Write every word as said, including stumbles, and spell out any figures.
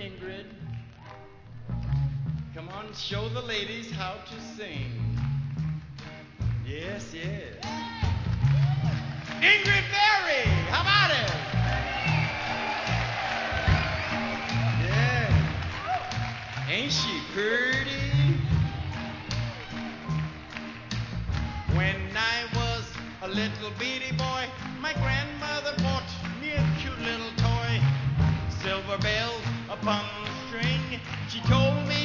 Ingrid. Come on, show the ladies how to sing. Yes, yes. Ingrid Berry, how about it? Yeah. Ain't she pretty? When I was a little bitty boy, my grandmother bought me a cute little toy. Silver bells upon the string. She told me